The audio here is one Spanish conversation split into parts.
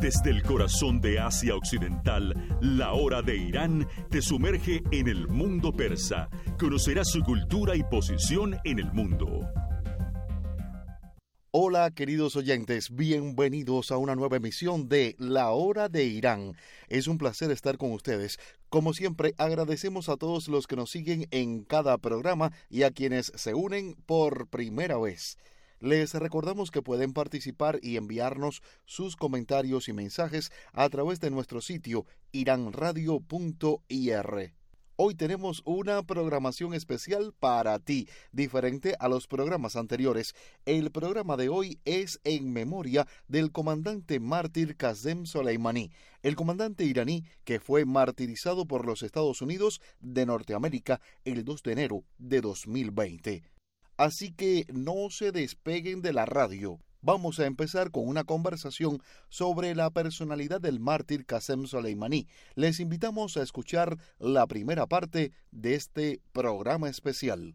Desde el corazón de Asia Occidental, la hora de Irán te sumerge en el mundo persa. Conocerás su cultura y posición en el mundo. Hola queridos oyentes, bienvenidos a una nueva emisión de La Hora de Irán. Es un placer estar con ustedes. Como siempre, agradecemos a todos los que nos siguen en cada programa y a quienes se unen por primera vez. Les recordamos que pueden participar y enviarnos sus comentarios y mensajes a través de nuestro sitio iranradio.ir. Hoy tenemos una programación especial para ti, diferente a los programas anteriores. El programa de hoy es en memoria del comandante mártir Qasem Soleimani, el comandante iraní que fue martirizado por los Estados Unidos de Norteamérica el 2 de enero de 2020. Así que no se despeguen de la radio. Vamos a empezar con una conversación sobre la personalidad del mártir Qasem Soleimani. Les invitamos a escuchar la primera parte de este programa especial.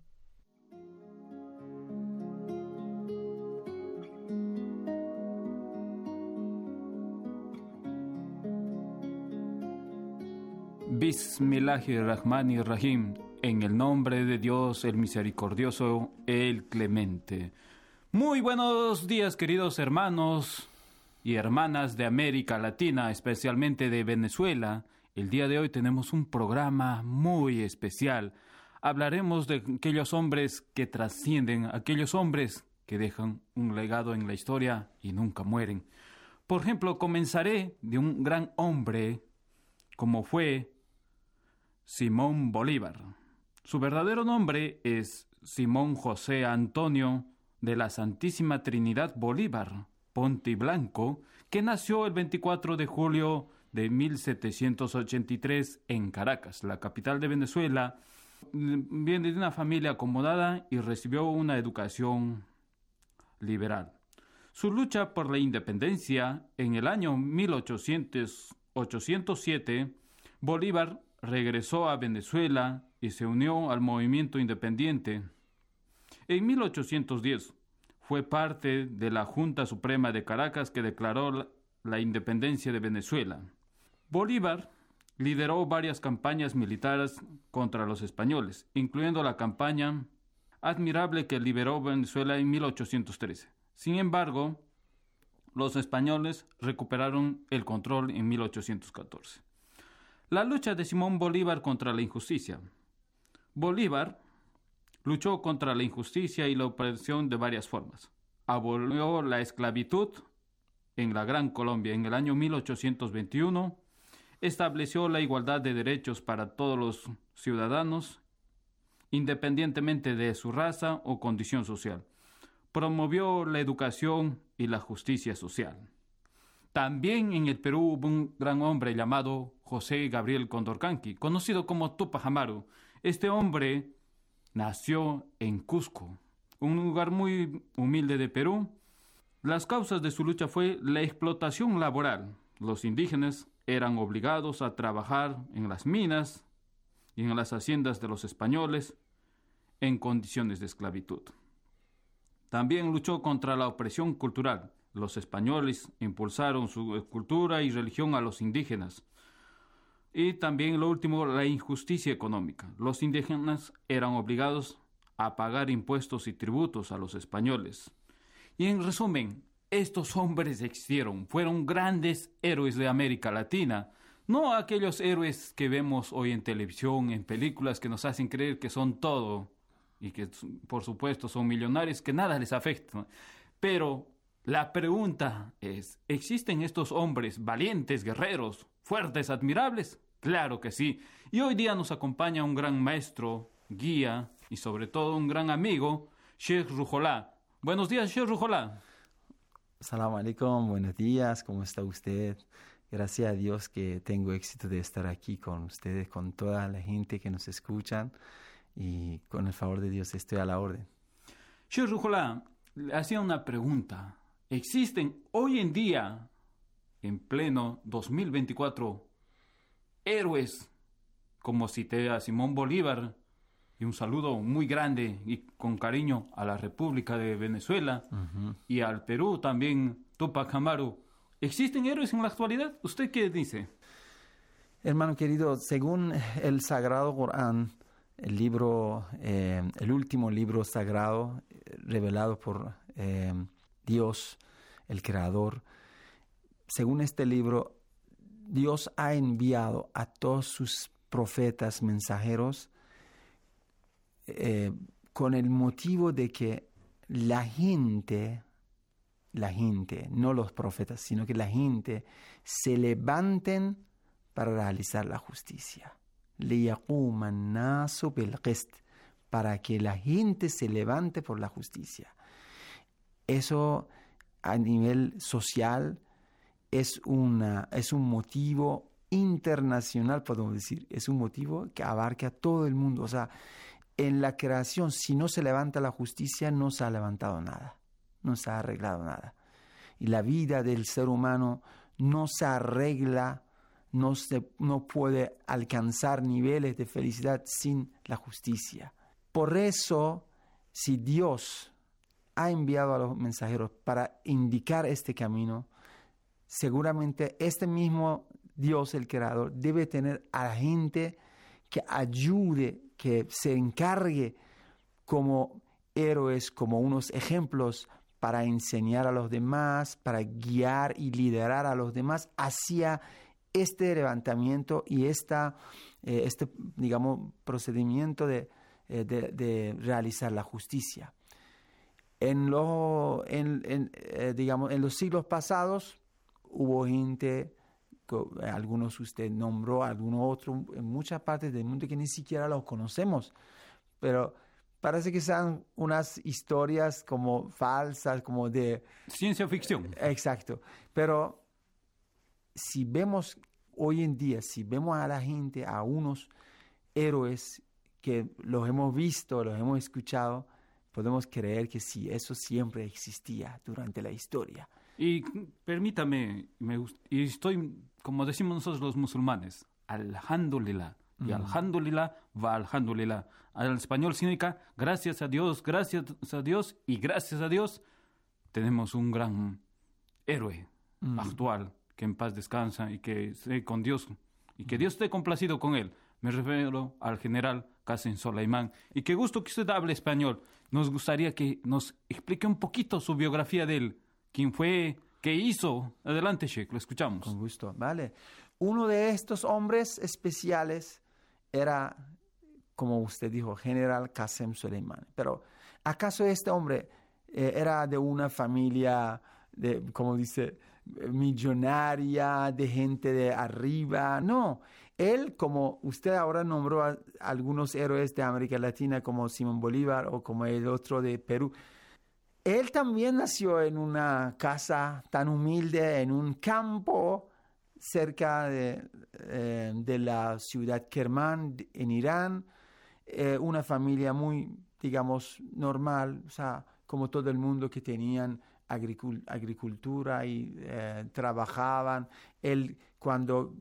Bismillahirrahmanirrahim. En el nombre de Dios, el misericordioso, el clemente. Muy buenos días, queridos hermanos y hermanas de América Latina, especialmente de Venezuela. El día de hoy tenemos un programa muy especial. Hablaremos de aquellos hombres que trascienden, aquellos hombres que dejan un legado en la historia y nunca mueren. Por ejemplo, comenzaré de un gran hombre como fue Simón Bolívar. Su verdadero nombre es Simón José Antonio de la Santísima Trinidad Bolívar Ponte y Blanco, que nació el 24 de julio de 1783 en Caracas, la capital de Venezuela. Viene de una familia acomodada y recibió una educación liberal. Su lucha por la independencia en el año 1807, Bolívar regresó a Venezuela y se unió al movimiento independiente. En 1810 fue parte de la Junta Suprema de Caracas que declaró la independencia de Venezuela. Bolívar lideró varias campañas militares contra los españoles, incluyendo la campaña admirable que liberó Venezuela en 1813. Sin embargo, los españoles recuperaron el control en 1814. La lucha de Simón Bolívar contra la injusticia. Bolívar luchó contra la injusticia y la opresión de varias formas. Abolió la esclavitud en la Gran Colombia en el año 1821, estableció la igualdad de derechos para todos los ciudadanos, independientemente de su raza o condición social. Promovió la educación y la justicia social. También en el Perú hubo un gran hombre llamado José Gabriel Condorcanqui, conocido como Túpac Amaru. Este hombre nació en Cusco, un lugar muy humilde de Perú. Las causas de su lucha fue la explotación laboral. Los indígenas eran obligados a trabajar en las minas y en las haciendas de los españoles en condiciones de esclavitud. También luchó contra la opresión cultural. Los españoles impulsaron su cultura y religión a los indígenas. Y también, lo último, la injusticia económica. Los indígenas eran obligados a pagar impuestos y tributos a los españoles. Y en resumen, estos hombres existieron, fueron grandes héroes de América Latina, no aquellos héroes que vemos hoy en televisión, en películas que nos hacen creer que son todo y que, por supuesto, son millonarios, que nada les afecta. Pero la pregunta es, ¿existen estos hombres valientes, guerreros, fuertes, admirables? Claro que sí. Y hoy día nos acompaña un gran maestro, guía y sobre todo un gran amigo, Sheikh Ruhollah. Buenos días, Sheikh Ruhollah. Assalamu alaikum, buenos días, ¿cómo está usted? Gracias a Dios que tengo éxito de estar aquí con ustedes, con toda la gente que nos escuchan y con el favor de Dios estoy a la orden. Sheikh Ruhollah, le hacía una pregunta. ¿Existen hoy en día, en pleno 2024, héroes como cité a Simón Bolívar, y un saludo muy grande y con cariño a la República de Venezuela y al Perú también, Túpac Amaru? ¿Existen héroes en la actualidad? ¿Usted qué dice? Hermano querido, según el Sagrado Corán, el último libro sagrado revelado por Dios, el Creador, según este libro, Dios ha enviado a todos sus profetas, mensajeros, con el motivo de que la gente, no los profetas, sino que la gente se levanten para realizar la justicia. لِيَقُومَ النَّاسُ بِالْقِسْطِ, para que la gente se levante por la justicia. Eso a nivel social es un motivo internacional, podemos decir. Es un motivo que abarca a todo el mundo. O sea, en la creación, si no se levanta la justicia, no se ha levantado nada. No se ha arreglado nada. Y la vida del ser humano no se arregla, no puede alcanzar niveles de felicidad sin la justicia. Por eso, si Dios ha enviado a los mensajeros para indicar este camino, seguramente este mismo Dios, el Creador, debe tener a la gente que ayude, que se encargue como héroes, como unos ejemplos para enseñar a los demás, para guiar y liderar a los demás hacia este levantamiento y este procedimiento de realizar la justicia. En los siglos pasados hubo gente, algunos usted nombró, algunos otros, en muchas partes del mundo que ni siquiera los conocemos, pero parece que sean unas historias como falsas, como de ciencia ficción. Exacto, pero si vemos hoy en día, si vemos a la gente, a unos héroes que los hemos visto, los hemos escuchado, podemos creer que sí, eso siempre existía durante la historia. Y permítame, y estoy, como decimos nosotros los musulmanes, alhamdulillah. Y alhamdulillah va alhamdulillah. Al español significa gracias a Dios y gracias a Dios tenemos un gran héroe actual que en paz descansa y que esté con Dios y que Dios esté complacido con él. Me refiero al general Qasem Soleimán. Y qué gusto que usted hable español. Nos gustaría que nos explique un poquito su biografía de él. ¿Quién fue? ¿Qué hizo? Adelante, Sheikh, lo escuchamos. Con gusto, vale. Uno de estos hombres especiales era, como usted dijo, general Qasem Soleimán. Pero, ¿acaso este hombre era de una familia, como dice, millonaria, de gente de arriba? No, él, como usted ahora nombró a algunos héroes de América Latina, como Simón Bolívar o como el otro de Perú, él también nació en una casa tan humilde, en un campo cerca de la ciudad Kermán, en Irán, una familia muy, digamos, normal, o sea, como todo el mundo que tenían agricultura y trabajaban. Él, cuando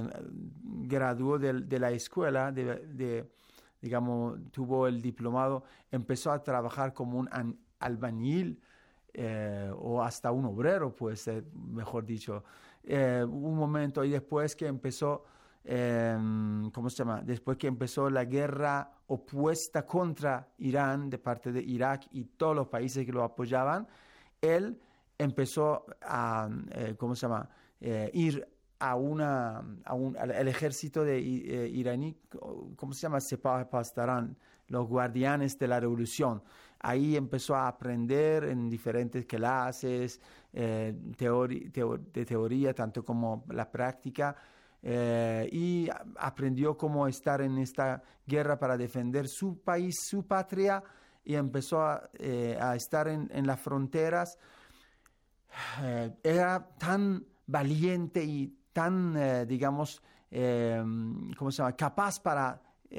graduó de la escuela, digamos, tuvo el diplomado, empezó a trabajar como un albañil o hasta un obrero, pues, mejor dicho. Un momento, y después que empezó, ¿cómo se llama? Después que empezó la guerra opuesta contra Irán de parte de Irak y todos los países que lo apoyaban, él empezó a, ¿cómo se llama? Ir al ejército de iraní, ¿cómo se llama? Sepah Pasdaran, los guardianes de la revolución. Ahí empezó a aprender en diferentes clases de teoría, tanto como la práctica, y aprendió cómo estar en esta guerra para defender su país, su patria, y empezó a estar en las fronteras. Era tan valiente y tan, digamos, ¿cómo se llama?, capaz para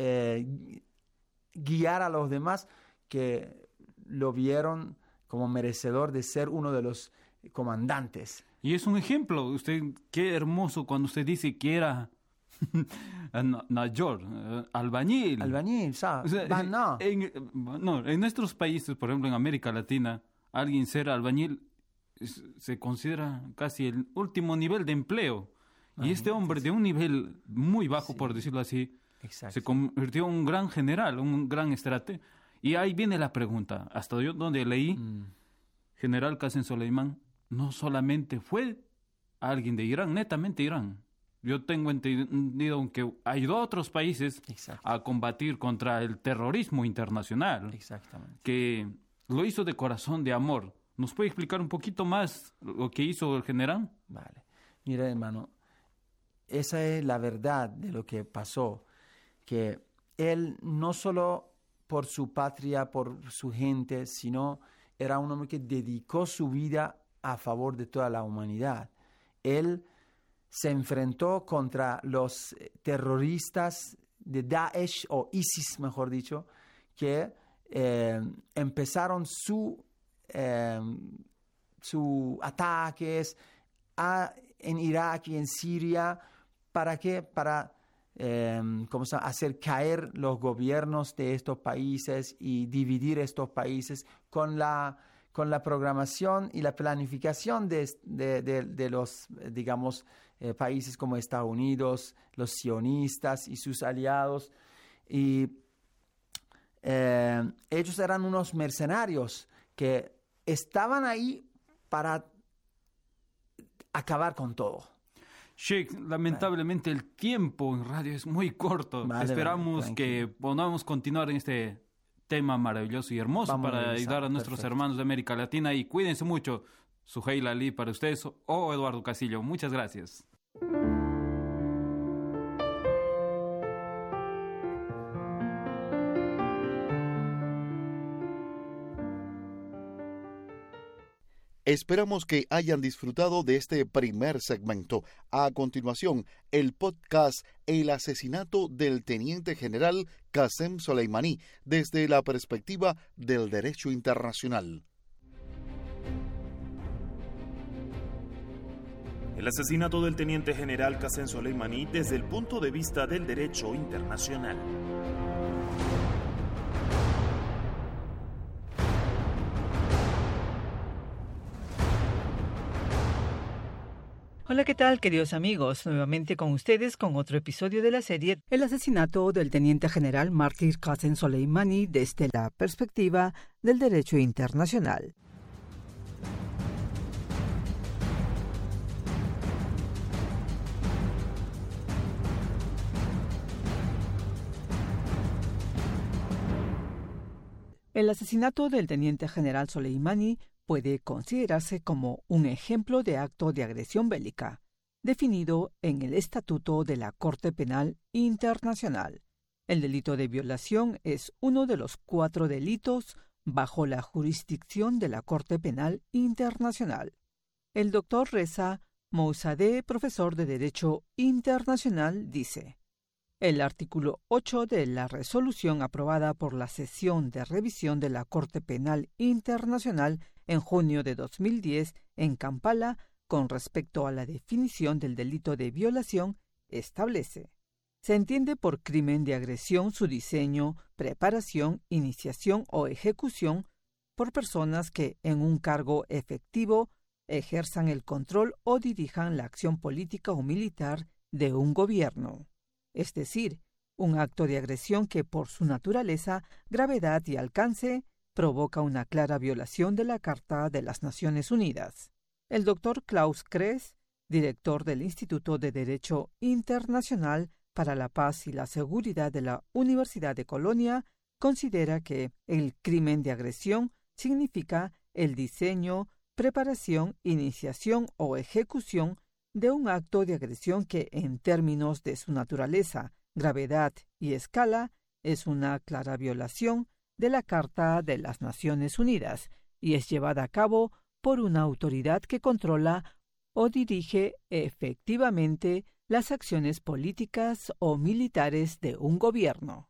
guiar a los demás, que lo vieron como merecedor de ser uno de los comandantes. Y es un ejemplo. Usted, qué hermoso cuando usted dice que era Najor, albañil. Albañil, ¿sabes? O sea, en nuestros países, por ejemplo, en América Latina, alguien ser albañil se considera casi el último nivel de empleo. Y este hombre, de un nivel muy bajo, por decirlo así, se convirtió en un gran general, un gran estratega. Y ahí viene la pregunta, hasta yo donde leí, General Qasem Soleimán no solamente fue alguien de Irán, netamente Irán. Yo tengo entendido que ayudó a otros países a combatir contra el terrorismo internacional. Exactamente. Que lo hizo de corazón, de amor. ¿Nos puede explicar un poquito más lo que hizo el general? Vale. Mira, hermano, esa es la verdad de lo que pasó. Que él no solo por su patria, por su gente, sino era un hombre que dedicó su vida a favor de toda la humanidad. Él se enfrentó contra los terroristas de Daesh, o ISIS, mejor dicho, que empezaron sus ataques en Irak y en Siria. ¿Para qué? Para hacer caer los gobiernos de estos países y dividir estos países con la programación y la planificación de los, digamos, países como Estados Unidos, los sionistas y sus aliados. Y ellos eran unos mercenarios que estaban ahí para acabar con todo. Sheikh, lamentablemente el tiempo en radio es muy corto. Esperamos que podamos continuar en este tema maravilloso y hermoso para ayudar a nuestros hermanos de América Latina. Y cuídense mucho. Suheil Ali para ustedes o Eduardo Casillo. Muchas gracias. Esperamos que hayan disfrutado de este primer segmento. A continuación, el podcast El asesinato del teniente general Qasem Soleimani desde la perspectiva del derecho internacional. El asesinato del teniente general Qasem Soleimani desde el punto de vista del derecho internacional. Hola, ¿qué tal, queridos amigos? Nuevamente con ustedes con otro episodio de la serie El asesinato del teniente general mártir Qasem Soleimani desde la perspectiva del derecho internacional. El asesinato del teniente general Soleimani puede considerarse como un ejemplo de acto de agresión bélica, definido en el Estatuto de la Corte Penal Internacional. El delito de violación es uno de los 4 delitos bajo la jurisdicción de la Corte Penal Internacional. El doctor Reza Mousadeh, profesor de Derecho Internacional, dice: el artículo 8 de la resolución aprobada por la sesión de revisión de la Corte Penal Internacional en junio de 2010 en Kampala, con respecto a la definición del delito de violación, establece: se entiende por crimen de agresión su diseño, preparación, iniciación o ejecución por personas que en un cargo efectivo ejerzan el control o dirijan la acción política o militar de un gobierno. Es decir, un acto de agresión que por su naturaleza, gravedad y alcance provoca una clara violación de la Carta de las Naciones Unidas. El doctor Klaus Kress, director del Instituto de Derecho Internacional para la Paz y la Seguridad de la Universidad de Colonia, considera que el crimen de agresión significa el diseño, preparación, iniciación o ejecución de un acto de agresión que, en términos de su naturaleza, gravedad y escala, es una clara violación de la Carta de las Naciones Unidas y es llevada a cabo por una autoridad que controla o dirige efectivamente las acciones políticas o militares de un gobierno.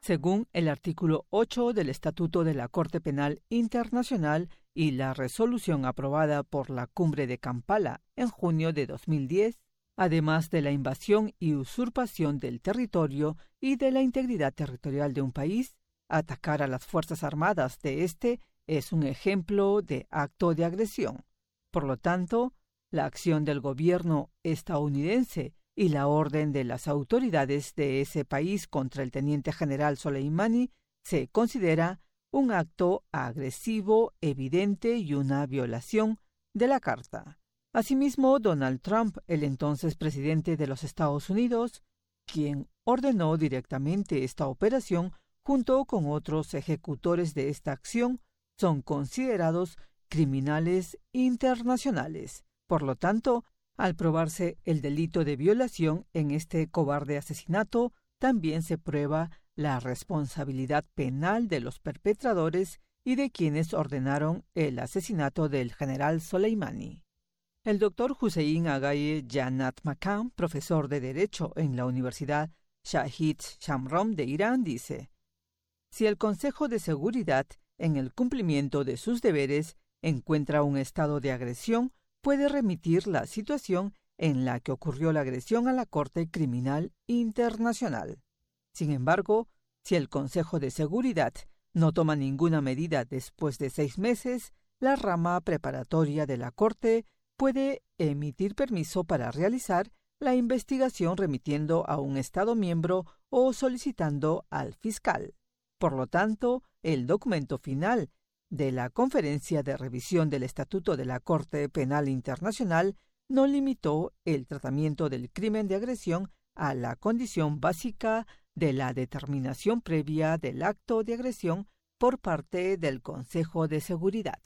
según el artículo 8 del Estatuto de la Corte Penal Internacional y la resolución aprobada por la Cumbre de Kampala en junio de 2010, además de la invasión y usurpación del territorio y de la integridad territorial de un país, atacar a las Fuerzas Armadas de este es un ejemplo de acto de agresión. Por lo tanto, la acción del gobierno estadounidense y la orden de las autoridades de ese país contra el teniente general Soleimani se considera un acto agresivo, evidente y una violación de la Carta. Asimismo, Donald Trump, el entonces presidente de los Estados Unidos, quien ordenó directamente esta operación junto con otros ejecutores de esta acción, son considerados criminales internacionales. Por lo tanto, al probarse el delito de violación en este cobarde asesinato, también se prueba la responsabilidad penal de los perpetradores y de quienes ordenaron el asesinato del general Soleimani. El doctor Hussein Agaye Jannat Makam, profesor de Derecho en la Universidad Shahid Shamrom de Irán, dice: si el Consejo de Seguridad, en el cumplimiento de sus deberes, encuentra un estado de agresión, puede remitir la situación en la que ocurrió la agresión a la Corte Criminal Internacional. Sin embargo, si el Consejo de Seguridad no toma ninguna medida después de 6 meses, la rama preparatoria de la Corte puede emitir permiso para realizar la investigación remitiendo a un Estado miembro o solicitando al fiscal. Por lo tanto, el documento final de la Conferencia de Revisión del Estatuto de la Corte Penal Internacional no limitó el tratamiento del crimen de agresión a la condición básica de la determinación previa del acto de agresión por parte del Consejo de Seguridad.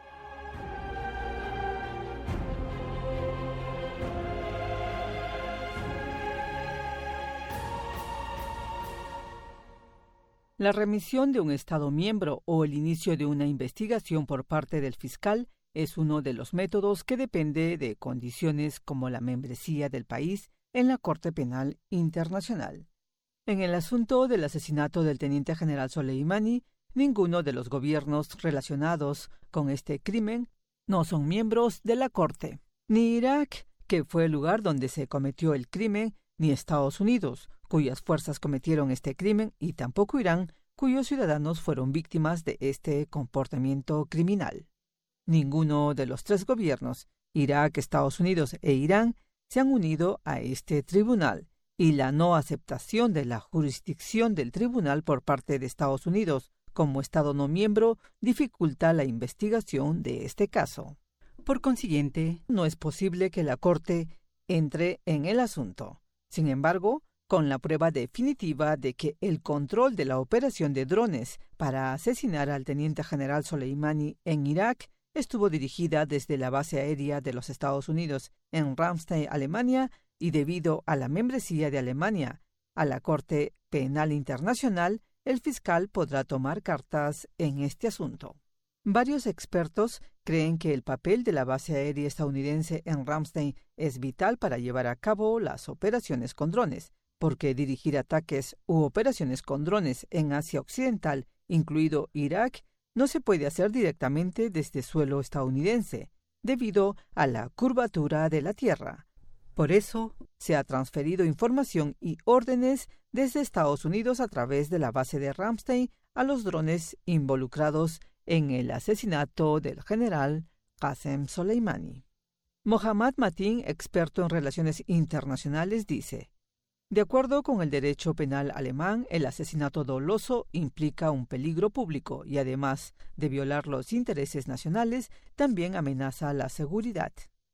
La remisión de un Estado miembro o el inicio de una investigación por parte del fiscal es uno de los métodos que depende de condiciones como la membresía del país en la Corte Penal Internacional. En el asunto del asesinato del teniente general Soleimani, ninguno de los gobiernos relacionados con este crimen no son miembros de la Corte. Ni Irak, que fue el lugar donde se cometió el crimen, ni Estados Unidos, cuyas fuerzas cometieron este crimen, y tampoco Irán, cuyos ciudadanos fueron víctimas de este comportamiento criminal. Ninguno de los 3 gobiernos, Irak, Estados Unidos e Irán, se han unido a este tribunal, y la no aceptación de la jurisdicción del tribunal por parte de Estados Unidos como Estado no miembro dificulta la investigación de este caso. Por consiguiente, no es posible que la Corte entre en el asunto. Sin embargo, con la prueba definitiva de que el control de la operación de drones para asesinar al teniente general Soleimani en Irak estuvo dirigida desde la base aérea de los Estados Unidos en Ramstein, Alemania, y debido a la membresía de Alemania a la Corte Penal Internacional, el fiscal podrá tomar cartas en este asunto. Varios expertos creen que el papel de la base aérea estadounidense en Ramstein es vital para llevar a cabo las operaciones con drones, porque dirigir ataques u operaciones con drones en Asia Occidental, incluido Irak, no se puede hacer directamente desde suelo estadounidense, debido a la curvatura de la Tierra. Por eso, se ha transferido información y órdenes desde Estados Unidos a través de la base de Ramstein a los drones involucrados en el asesinato del general Qasem Soleimani. Mohammad Matin, experto en relaciones internacionales, dice: de acuerdo con el derecho penal alemán, el asesinato doloso implica un peligro público y, además de violar los intereses nacionales, también amenaza la seguridad.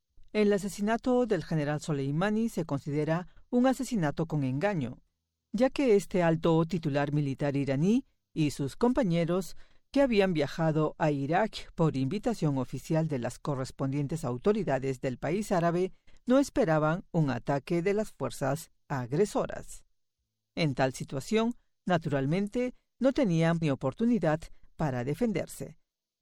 El asesinato del general Soleimani se considera un asesinato con engaño, ya que este alto titular militar iraní y sus compañeros, que habían viajado a Irak por invitación oficial de las correspondientes autoridades del país árabe, no esperaban un ataque de las fuerzas agresoras. En tal situación, naturalmente, no tenían ni oportunidad para defenderse.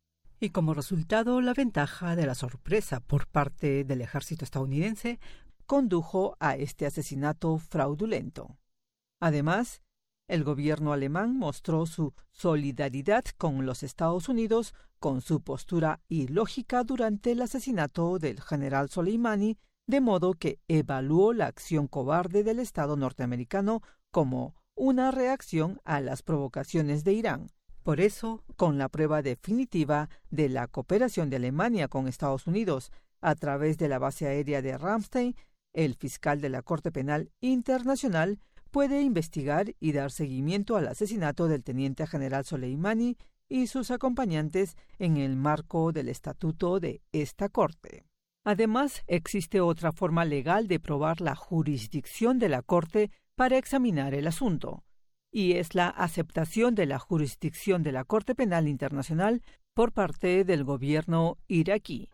Y como resultado, la ventaja de la sorpresa por parte del ejército estadounidense condujo a este asesinato fraudulento. Además, el gobierno alemán mostró su solidaridad con los Estados Unidos con su postura ilógica durante el asesinato del general Soleimani, de modo que evaluó la acción cobarde del Estado norteamericano como una reacción a las provocaciones de Irán. Por eso, con la prueba definitiva de la cooperación de Alemania con Estados Unidos a través de la base aérea de Ramstein, el fiscal de la Corte Penal Internacional puede investigar y dar seguimiento al asesinato del teniente general Soleimani y sus acompañantes en el marco del estatuto de esta Corte. Además, existe otra forma legal de probar la jurisdicción de la Corte para examinar el asunto, y es la aceptación de la jurisdicción de la Corte Penal Internacional por parte del gobierno iraquí.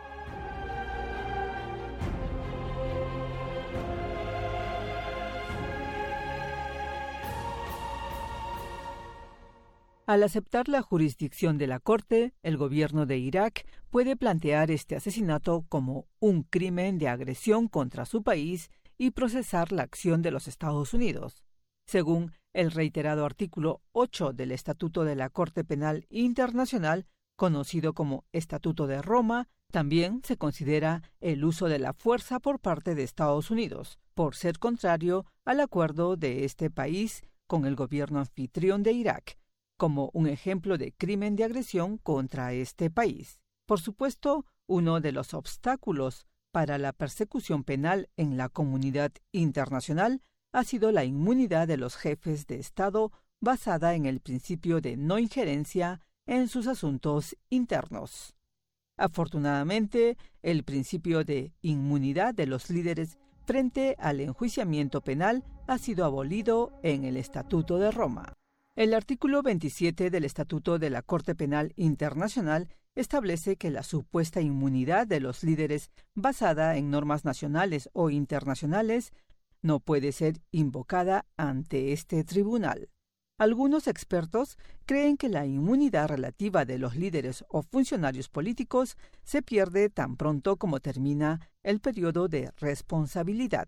Al aceptar la jurisdicción de la Corte, el gobierno de Irak puede plantear este asesinato como un crimen de agresión contra su país y procesar la acción de los Estados Unidos. Según el reiterado artículo 8 del Estatuto de la Corte Penal Internacional, conocido como Estatuto de Roma, también se considera el uso de la fuerza por parte de Estados Unidos, por ser contrario al acuerdo de este país con el gobierno anfitrión de Irak, como un ejemplo de crimen de agresión contra este país. Por supuesto, uno de los obstáculos para la persecución penal en la comunidad internacional ha sido la inmunidad de los jefes de Estado basada en el principio de no injerencia en sus asuntos internos. Afortunadamente, el principio de inmunidad de los líderes frente al enjuiciamiento penal ha sido abolido en el Estatuto de Roma. El artículo 27 del Estatuto de la Corte Penal Internacional establece que la supuesta inmunidad de los líderes basada en normas nacionales o internacionales no puede ser invocada ante este tribunal. Algunos expertos creen que la inmunidad relativa de los líderes o funcionarios políticos se pierde tan pronto como termina el periodo de responsabilidad,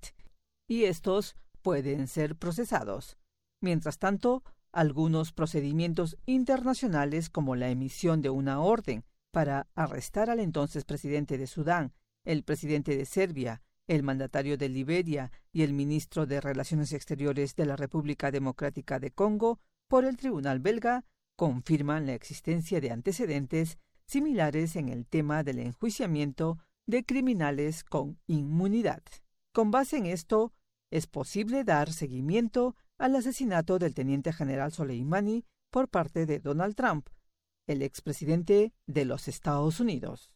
y estos pueden ser procesados. Mientras tanto, algunos procedimientos internacionales, como la emisión de una orden para arrestar al entonces presidente de Sudán, el presidente de Serbia, el mandatario de Liberia y el ministro de Relaciones Exteriores de la República Democrática de Congo, por el tribunal belga, confirman la existencia de antecedentes similares en el tema del enjuiciamiento de criminales con inmunidad. Con base en esto, es posible dar seguimiento al asesinato del teniente general Soleimani por parte de Donald Trump, el expresidente de los Estados Unidos.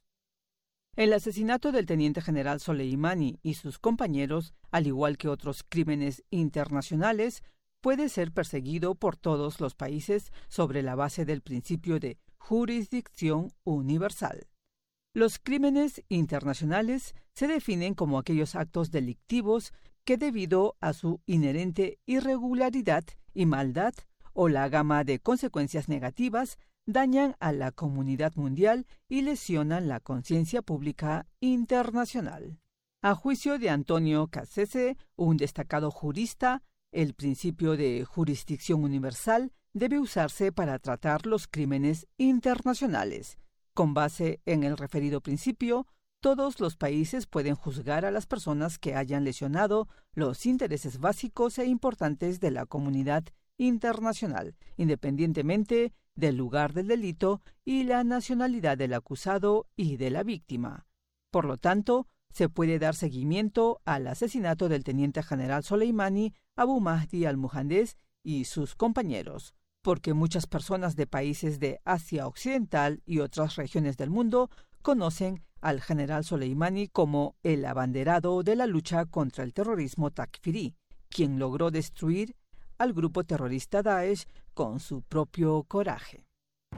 El asesinato del teniente general Soleimani y sus compañeros, al igual que otros crímenes internacionales, puede ser perseguido por todos los países sobre la base del principio de jurisdicción universal. Los crímenes internacionales se definen como aquellos actos delictivos que, debido a su inherente irregularidad y maldad o la gama de consecuencias negativas, dañan a la comunidad mundial y lesionan la conciencia pública internacional. A juicio de Antonio Cassese, un destacado jurista, el principio de jurisdicción universal debe usarse para tratar los crímenes internacionales. Con base en el referido principio, todos los países pueden juzgar a las personas que hayan lesionado los intereses básicos e importantes de la comunidad internacional, independientemente del lugar del delito y la nacionalidad del acusado y de la víctima. Por lo tanto, se puede dar seguimiento al asesinato del teniente general Soleimani, Abu Mahdi al-Muhandis y sus compañeros, porque muchas personas de países de Asia Occidental y otras regiones del mundo conocen al general Soleimani como el abanderado de la lucha contra el terrorismo takfirí, quien logró destruir al grupo terrorista Daesh con su propio coraje.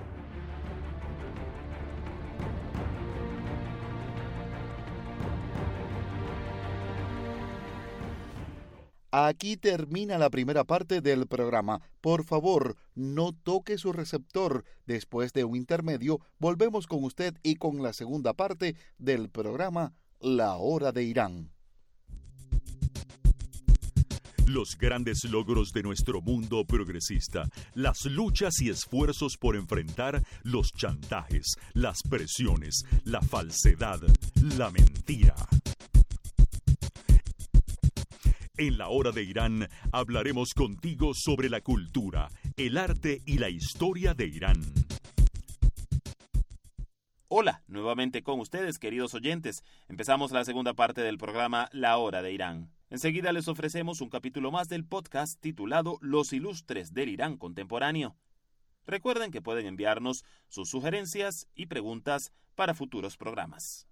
Aquí termina la primera parte del programa. Por favor, no toque su receptor. Después de un intermedio, volvemos con usted y con la segunda parte del programa La Hora de Irán. Los grandes logros de nuestro mundo progresista, las luchas y esfuerzos por enfrentar los chantajes, las presiones, la falsedad, la mentira. En la hora de Irán hablaremos contigo sobre la cultura, el arte y la historia de Irán. Hola, nuevamente con ustedes, queridos oyentes. Empezamos la segunda parte del programa La Hora de Irán. Enseguida les ofrecemos un capítulo más del podcast titulado Los Ilustres del Irán Contemporáneo. Recuerden que pueden enviarnos sus sugerencias y preguntas para futuros programas.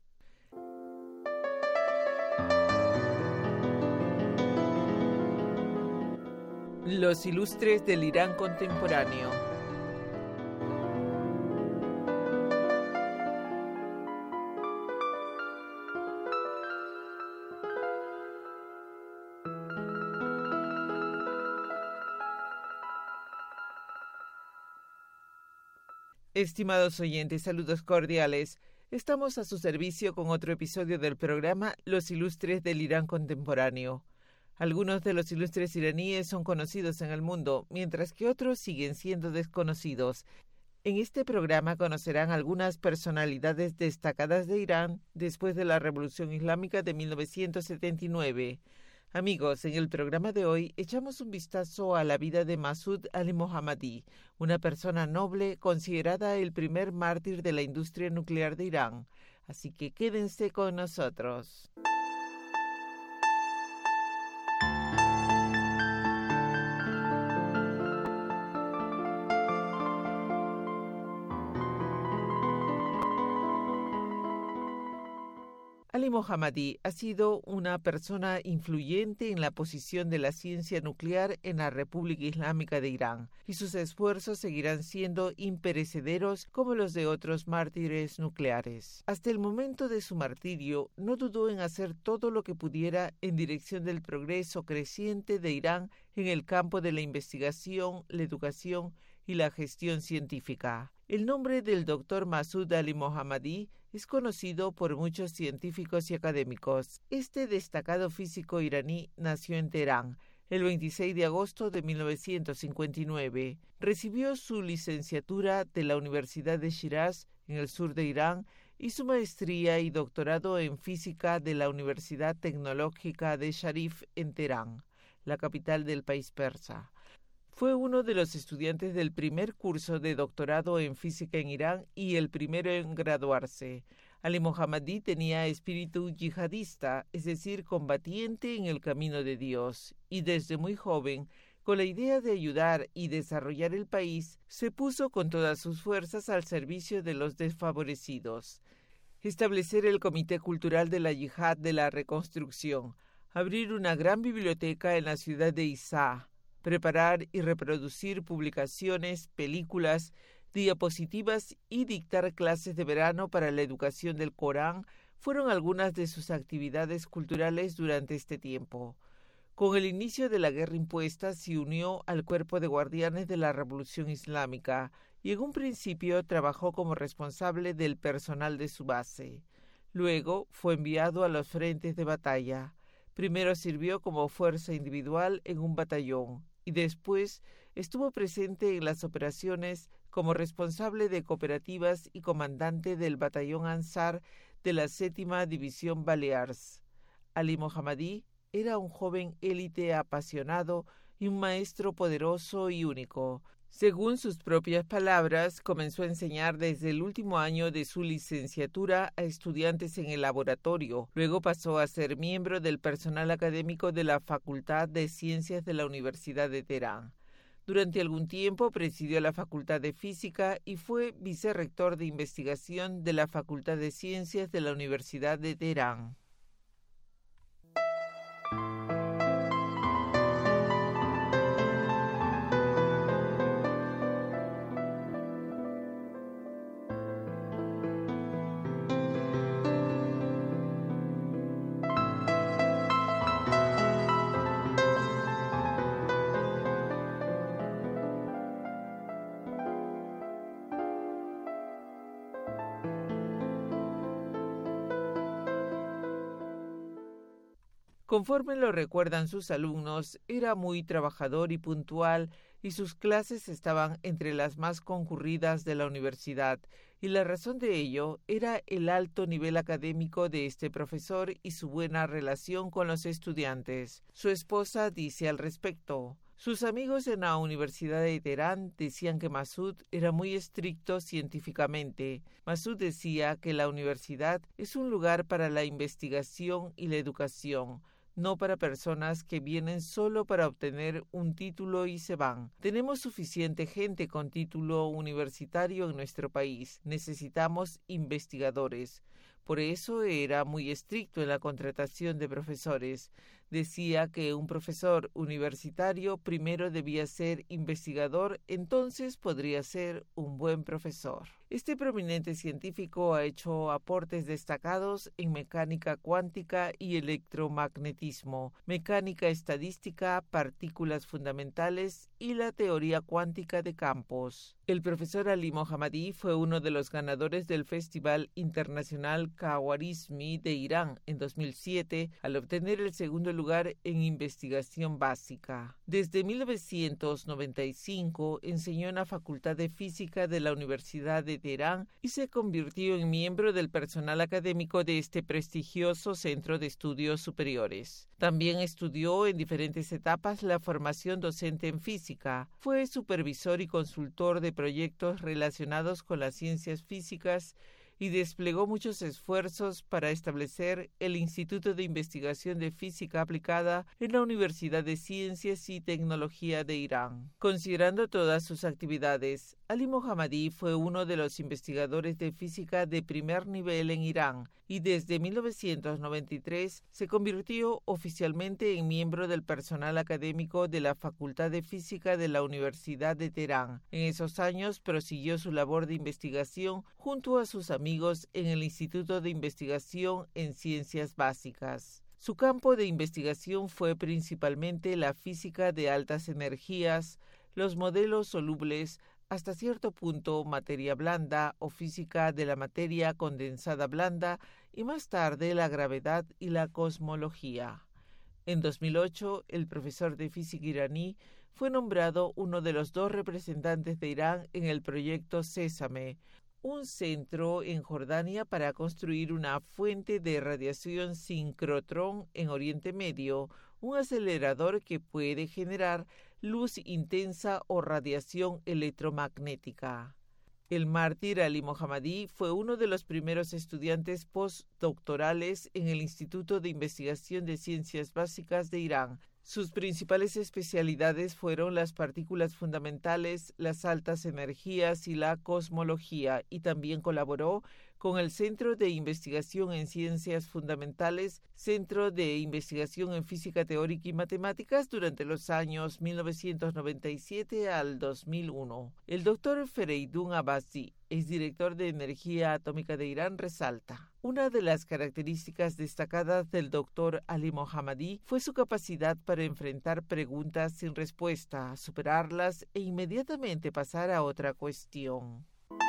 Los Ilustres del Irán Contemporáneo. Estimados oyentes, saludos cordiales. Estamos a su servicio con otro episodio del programa Los Ilustres del Irán Contemporáneo. Algunos de los ilustres iraníes son conocidos en el mundo, mientras que otros siguen siendo desconocidos. En este programa conocerán algunas personalidades destacadas de Irán después de la Revolución Islámica de 1979. Amigos, en el programa de hoy echamos un vistazo a la vida de Masud Ali Mohammadi, una persona noble considerada el primer mártir de la industria nuclear de Irán. Así que quédense con nosotros. Ali Mohammadi ha sido una persona influyente en la posición de la ciencia nuclear en la República Islámica de Irán, y sus esfuerzos seguirán siendo imperecederos como los de otros mártires nucleares. Hasta el momento de su martirio, no dudó en hacer todo lo que pudiera en dirección del progreso creciente de Irán en el campo de la investigación, la educación y la gestión científica. El nombre del doctor Masud Ali Mohammadi es conocido por muchos científicos y académicos. Este destacado físico iraní nació en Teherán el 26 de agosto de 1959. Recibió su licenciatura de la Universidad de Shiraz, en el sur de Irán, y su maestría y doctorado en física de la Universidad Tecnológica de Sharif en Teherán, la capital del país persa. Fue uno de los estudiantes del primer curso de doctorado en física en Irán y el primero en graduarse. Ali Mohammadi tenía espíritu yihadista, es decir, combatiente en el camino de Dios, y desde muy joven, con la idea de ayudar y desarrollar el país, se puso con todas sus fuerzas al servicio de los desfavorecidos. Establecer el Comité Cultural de la Yihad de la Reconstrucción, abrir una gran biblioteca en la ciudad de Isá, preparar y reproducir publicaciones, películas, diapositivas y dictar clases de verano para la educación del Corán fueron algunas de sus actividades culturales durante este tiempo. Con el inicio de la guerra impuesta se unió al cuerpo de guardianes de la Revolución Islámica y en un principio trabajó como responsable del personal de su base. Luego fue enviado a los frentes de batalla. Primero sirvió como fuerza individual en un batallón y después estuvo presente en las operaciones como responsable de cooperativas y comandante del batallón Ansar de la 7ª División Balears. Ali Mohammadi era un joven élite apasionado y un maestro poderoso y único. Según sus propias palabras, comenzó a enseñar desde el último año de su licenciatura a estudiantes en el laboratorio. Luego pasó a ser miembro del personal académico de la Facultad de Ciencias de la Universidad de Teherán. Durante algún tiempo presidió la Facultad de Física y fue vicerrector de investigación de la Facultad de Ciencias de la Universidad de Teherán. Conforme lo recuerdan sus alumnos, era muy trabajador y puntual, y sus clases estaban entre las más concurridas de la universidad, y la razón de ello era el alto nivel académico de este profesor y su buena relación con los estudiantes. Su esposa dice al respecto: sus amigos en la Universidad de Teherán decían que Masud era muy estricto científicamente. Masud decía que la universidad es un lugar para la investigación y la educación, no para personas que vienen solo para obtener un título y se van. Tenemos suficiente gente con título universitario en nuestro país. Necesitamos investigadores. Por eso era muy estricto en la contratación de profesores. Decía que un profesor universitario primero debía ser investigador, entonces podría ser un buen profesor. Este prominente científico ha hecho aportes destacados en mecánica cuántica y electromagnetismo, mecánica estadística, partículas fundamentales y la teoría cuántica de campos. El profesor Ali Mohammadi fue uno de los ganadores del Festival Internacional Khawarizmi de Irán en 2007 al obtener el segundo lugar en investigación básica. Desde 1995 enseñó en la Facultad de Física de la Universidad de Teherán y se convirtió en miembro del personal académico de este prestigioso centro de estudios superiores. También estudió en diferentes etapas la formación docente en física. Fue supervisor y consultor de proyectos relacionados con las ciencias físicas y desplegó muchos esfuerzos para establecer el Instituto de Investigación de Física Aplicada en la Universidad de Ciencias y Tecnología de Irán. Considerando todas sus actividades, Ali Mohammadi fue uno de los investigadores de física de primer nivel en Irán y desde 1993 se convirtió oficialmente en miembro del personal académico de la Facultad de Física de la Universidad de Teherán. En esos años prosiguió su labor de investigación junto a sus amigos en el Instituto de Investigación en Ciencias Básicas. Su campo de investigación fue principalmente la física de altas energías, los modelos solubles, hasta cierto punto materia blanda o física de la materia condensada blanda y más tarde la gravedad y la cosmología. En 2008, el profesor de física iraní fue nombrado uno de los 2 representantes de Irán en el proyecto Sésame, un centro en Jordania para construir una fuente de radiación sincrotrón en Oriente Medio, un acelerador que puede generar luz intensa o radiación electromagnética. El mártir Ali Mohammadi fue uno de los primeros estudiantes postdoctorales en el Instituto de Investigación de Ciencias Básicas de Irán. Sus principales especialidades fueron las partículas fundamentales, las altas energías y la cosmología, y también colaboró con el Centro de Investigación en Ciencias Fundamentales, Centro de Investigación en Física Teórica y Matemáticas durante los años 1997 al 2001. El doctor Fereidun Abbasi, exdirector de Energía Atómica de Irán, resalta: una de las características destacadas del doctor Ali Mohammadi fue su capacidad para enfrentar preguntas sin respuesta, superarlas e inmediatamente pasar a otra cuestión.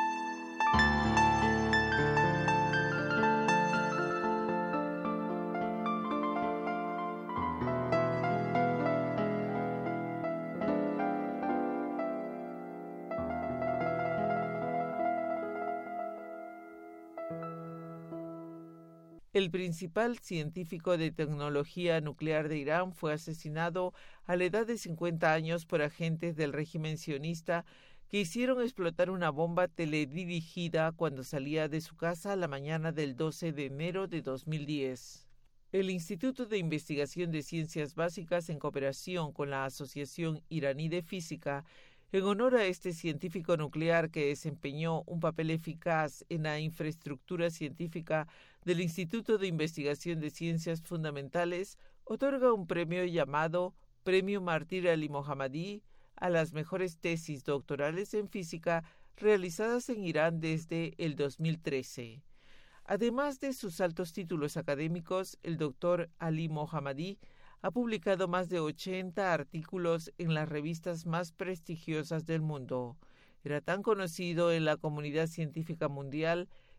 El principal científico de tecnología nuclear de Irán fue asesinado a la edad de 50 años por agentes del régimen sionista que hicieron explotar una bomba teledirigida cuando salía de su casa la mañana del 12 de enero de 2010. El Instituto de Investigación de Ciencias Básicas, en cooperación con la Asociación Iraní de Física, en honor a este científico nuclear que desempeñó un papel eficaz en la infraestructura científica del Instituto de Investigación de Ciencias Fundamentales, otorga un premio llamado Premio Mártir Ali Mohammadi a las mejores tesis doctorales en física realizadas en Irán desde el 2013. Además de sus altos títulos académicos, el doctor Ali Mohammadi ha publicado más de 80 artículos en las revistas más prestigiosas del mundo. Era tan conocido en la comunidad científica mundial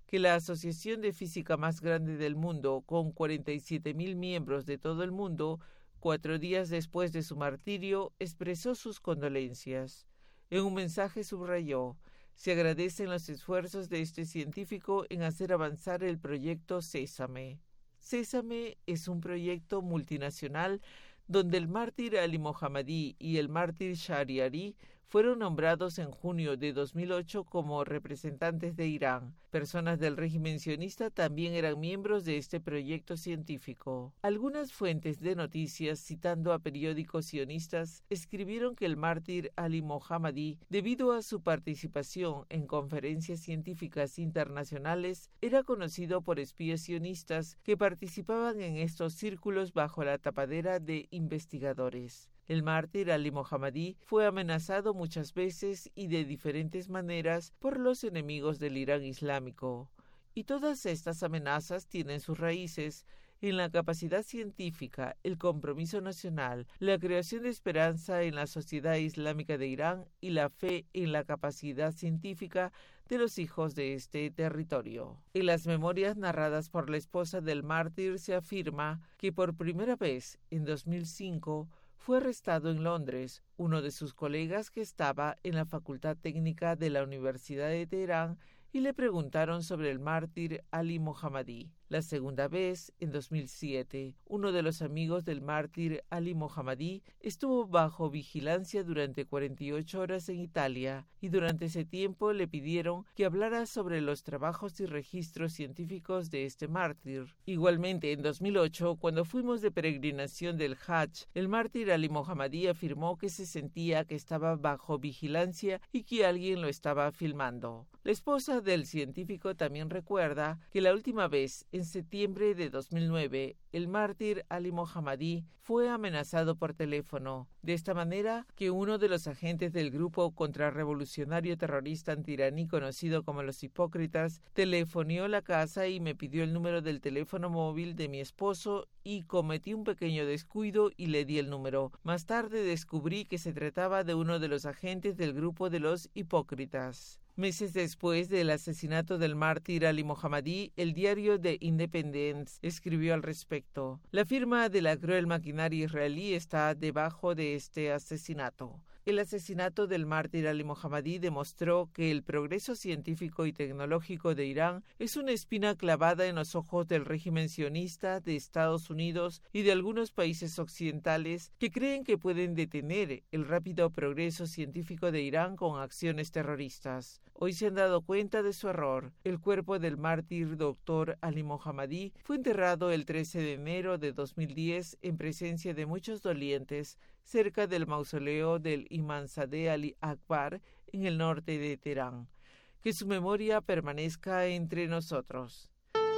que la asociación de física más grande del mundo, con 47.000 miembros de todo el mundo, 4 días después de su martirio, expresó sus condolencias. En un mensaje subrayó: se agradecen los esfuerzos de este científico en hacer avanzar el proyecto Sésame. Sésame es un proyecto multinacional donde el mártir Ali Mohammadi y el mártir Shahriari fueron nombrados en junio de 2008 como representantes de Irán. Personas del régimen sionista también eran miembros de este proyecto científico. Algunas fuentes de noticias, citando a periódicos sionistas, escribieron que el mártir Ali Mohammadi, debido a su participación en conferencias científicas internacionales, era conocido por espías sionistas que participaban en estos círculos bajo la tapadera de investigadores. El mártir Ali Mohammadi fue amenazado muchas veces y de diferentes maneras por los enemigos del Irán islámico, y todas estas amenazas tienen sus raíces en la capacidad científica, el compromiso nacional, la creación de esperanza en la sociedad islámica de Irán y la fe en la capacidad científica de los hijos de este territorio. En las memorias narradas por la esposa del mártir se afirma que por primera vez en 2005 fue arrestado en Londres uno de sus colegas que estaba en la Facultad Técnica de la Universidad de Teherán y le preguntaron sobre el mártir Ali Mohammadi. La segunda vez, en 2007, uno de los amigos del mártir Ali Mohammadi estuvo bajo vigilancia durante 48 horas en Italia y durante ese tiempo le pidieron que hablara sobre los trabajos y registros científicos de este mártir. Igualmente, en 2008, cuando fuimos de peregrinación del Hajj, el mártir Ali Mohammadi afirmó que se sentía que estaba bajo vigilancia y que alguien lo estaba filmando. La esposa del científico también recuerda que la última vez, en septiembre de 2009, el mártir Ali Mohammadi fue amenazado por teléfono, de esta manera que uno de los agentes del grupo contrarrevolucionario terrorista antiraní conocido como los Hipócritas telefonió la casa y me pidió el número del teléfono móvil de mi esposo y cometí un pequeño descuido y le di el número. Más tarde descubrí que se trataba de uno de los agentes del grupo de los Hipócritas. Meses después del asesinato del mártir Ali Mohammadi, el diario The Independent escribió al respecto: la firma de la cruel maquinaria israelí está debajo de este asesinato. El asesinato del mártir Ali Mohammadi demostró que el progreso científico y tecnológico de Irán es una espina clavada en los ojos del régimen sionista de Estados Unidos y de algunos países occidentales que creen que pueden detener el rápido progreso científico de Irán con acciones terroristas. Hoy se han dado cuenta de su error. El cuerpo del mártir Dr. Ali Mohammadi fue enterrado el 13 de enero de 2010 en presencia de muchos dolientes cerca del mausoleo del Imamzadeh Ali Akbar en el norte de Teherán. Que su memoria permanezca entre nosotros.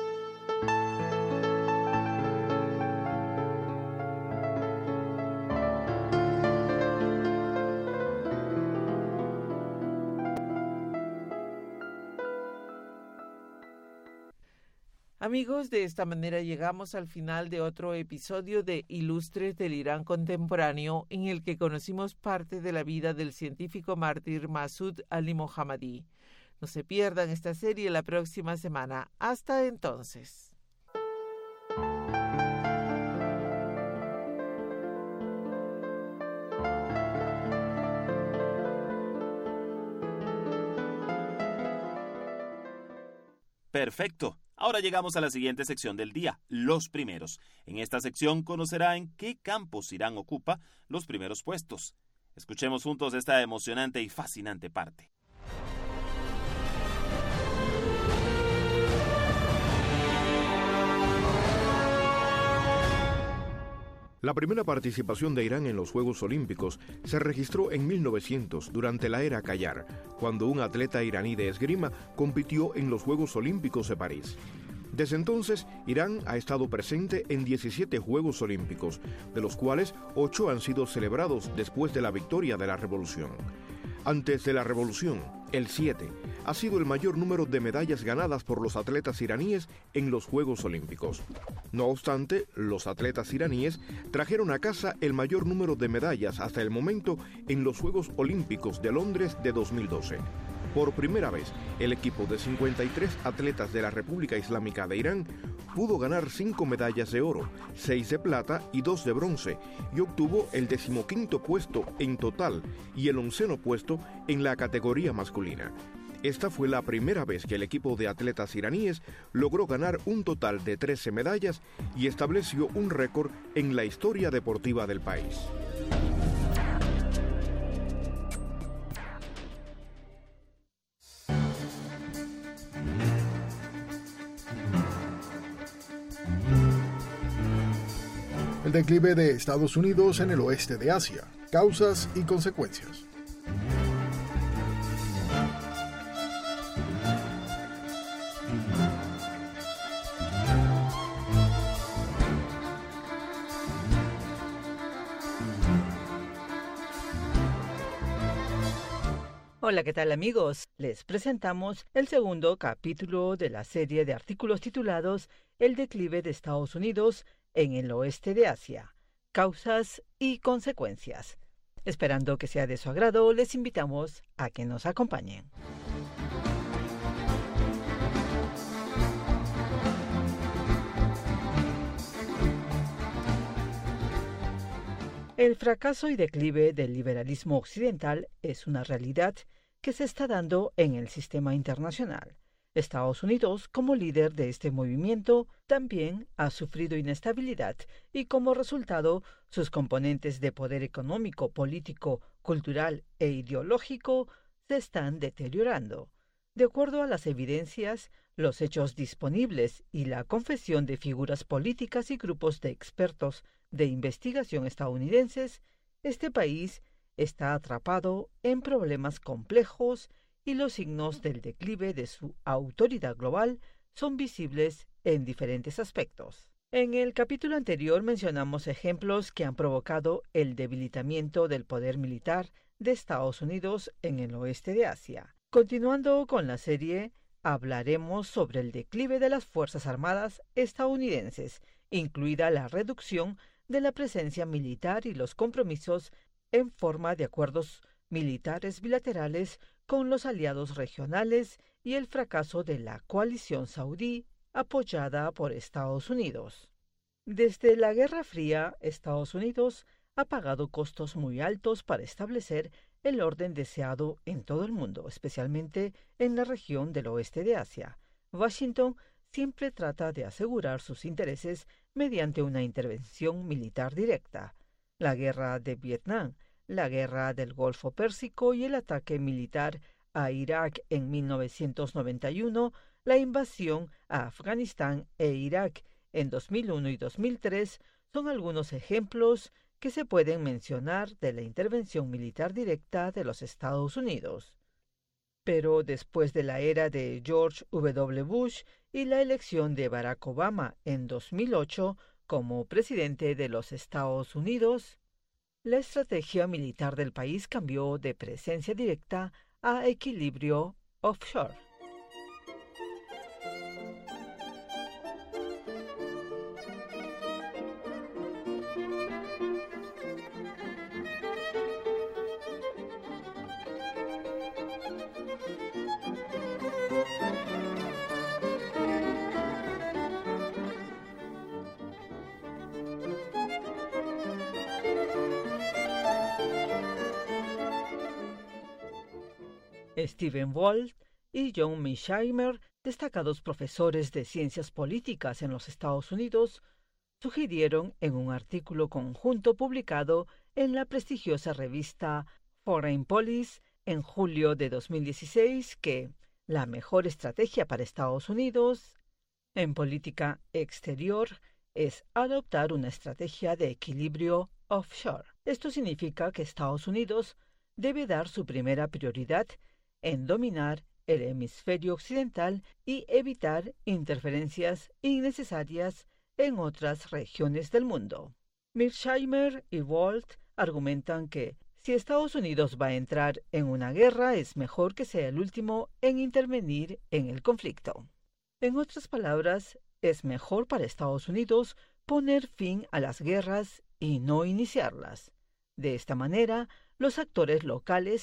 Amigos, de esta manera llegamos al final de otro episodio de Ilustres del Irán Contemporáneo, en el que conocimos parte de la vida del científico mártir Masud Ali Mohammadi. No se pierdan esta serie la próxima semana. Hasta entonces. Perfecto. Ahora llegamos a la siguiente sección del día, los primeros. En esta sección conocerá en qué campos Irán ocupa los primeros puestos. Escuchemos juntos esta emocionante y fascinante parte. La primera participación de Irán en los Juegos Olímpicos se registró en 1900, durante la era Qajar, cuando un atleta iraní de esgrima compitió en los Juegos Olímpicos de París. Desde entonces, Irán ha estado presente en 17 Juegos Olímpicos, de los cuales 8 han sido celebrados después de la victoria de la Revolución. Antes de la Revolución, el 7 ha sido el mayor número de medallas ganadas por los atletas iraníes en los Juegos Olímpicos. No obstante, los atletas iraníes trajeron a casa el mayor número de medallas hasta el momento en los Juegos Olímpicos de Londres de 2012. Por primera vez, el equipo de 53 atletas de la República Islámica de Irán pudo ganar 5 medallas de oro, 6 de plata y 2 de bronce, y obtuvo el 15º puesto en total y el 11º puesto en la categoría masculina. Esta fue la primera vez que el equipo de atletas iraníes logró ganar un total de 13 medallas y estableció un récord en la historia deportiva del país. El declive de Estados Unidos en el oeste de Asia, causas y consecuencias. Hola, ¿qué tal amigos? Les presentamos el segundo capítulo de la serie de artículos titulados El declive de Estados Unidos en el oeste de Asia, causas y consecuencias. Esperando que sea de su agrado, les invitamos a que nos acompañen. El fracaso y declive del liberalismo occidental es una realidad que se está dando en el sistema internacional. Estados Unidos, como líder de este movimiento, también ha sufrido inestabilidad y, como resultado, sus componentes de poder económico, político, cultural e ideológico se están deteriorando. De acuerdo a las evidencias, los hechos disponibles y la confesión de figuras políticas y grupos de expertos de investigación estadounidenses, este país está atrapado en problemas complejos y los signos del declive de su autoridad global son visibles en diferentes aspectos. En el capítulo anterior mencionamos ejemplos que han provocado el debilitamiento del poder militar de Estados Unidos en el oeste de Asia. Continuando con la serie, hablaremos sobre el declive de las Fuerzas Armadas estadounidenses, incluida la reducción de la presencia militar y los compromisos en forma de acuerdos militares bilaterales con los aliados regionales y el fracaso de la coalición saudí apoyada por Estados Unidos. Desde la Guerra Fría, Estados Unidos ha pagado costos muy altos para establecer el orden deseado en todo el mundo, especialmente en la región del oeste de Asia. Washington siempre trata de asegurar sus intereses mediante una intervención militar directa. La guerra de Vietnam, la guerra del Golfo Pérsico y el ataque militar a Irak en 1991, la invasión a Afganistán e Irak en 2001 y 2003 son algunos ejemplos que se pueden mencionar de la intervención militar directa de los Estados Unidos. Pero después de la era de George W. Bush y la elección de Barack Obama en 2008 como presidente de los Estados Unidos, la estrategia militar del país cambió de presencia directa a equilibrio offshore. Stephen Walt y John Mearsheimer, destacados profesores de ciencias políticas en los Estados Unidos, sugirieron en un artículo conjunto publicado en la prestigiosa revista Foreign Policy en julio de 2016 que la mejor estrategia para Estados Unidos en política exterior es adoptar una estrategia de equilibrio offshore. Esto significa que Estados Unidos debe dar su primera prioridad en dominar el hemisferio occidental y evitar interferencias innecesarias en otras regiones del mundo. Mearsheimer y Walt argumentan que si Estados Unidos va a entrar en una guerra, es mejor que sea el último en intervenir en el conflicto. En otras palabras, es mejor para Estados Unidos poner fin a las guerras y no iniciarlas. De esta manera, los actores locales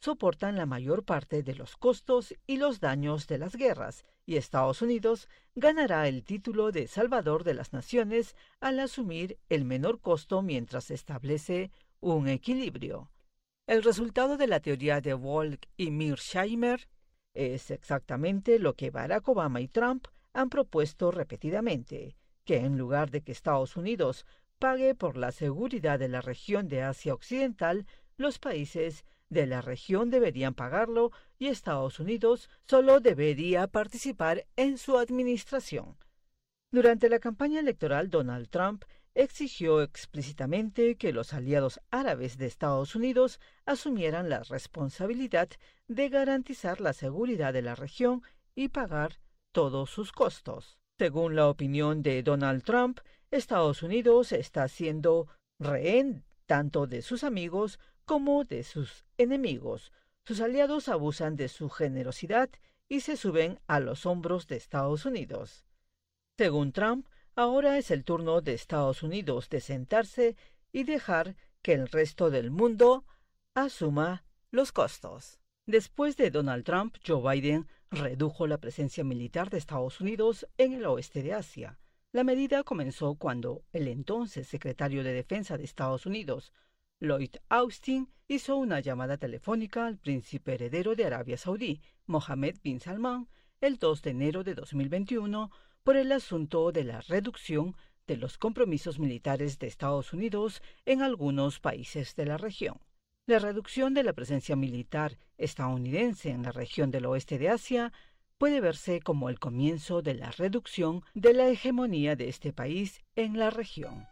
soportan la mayor parte de los costos y los daños de las guerras, y Estados Unidos ganará el título de Salvador de las Naciones al asumir el menor costo mientras establece un equilibrio. El resultado de la teoría de Volk y Mearsheimer es exactamente lo que Barack Obama y Trump han propuesto repetidamente, que en lugar de que Estados Unidos pague por la seguridad de la región de Asia Occidental, los países de la región deberían pagarlo y Estados Unidos solo debería participar en su administración. Durante la campaña electoral, Donald Trump exigió explícitamente que los aliados árabes de Estados Unidos asumieran la responsabilidad de garantizar la seguridad de la región y pagar todos sus costos. Según la opinión de Donald Trump, Estados Unidos está siendo rehén tanto de sus amigos como de sus enemigos. Sus aliados abusan de su generosidad y se suben a los hombros de Estados Unidos. Según Trump, ahora es el turno de Estados Unidos de sentarse y dejar que el resto del mundo asuma los costos. Después de Donald Trump, Joe Biden redujo la presencia militar de Estados Unidos en el oeste de Asia. La medida comenzó cuando el entonces secretario de Defensa de Estados Unidos, Lloyd Austin, hizo una llamada telefónica al príncipe heredero de Arabia Saudí, Mohammed bin Salman, el 2 de enero de 2021, por el asunto de la reducción de los compromisos militares de Estados Unidos en algunos países de la región. La reducción de la presencia militar estadounidense en la región del oeste de Asia puede verse como el comienzo de la reducción de la hegemonía de este país en la región.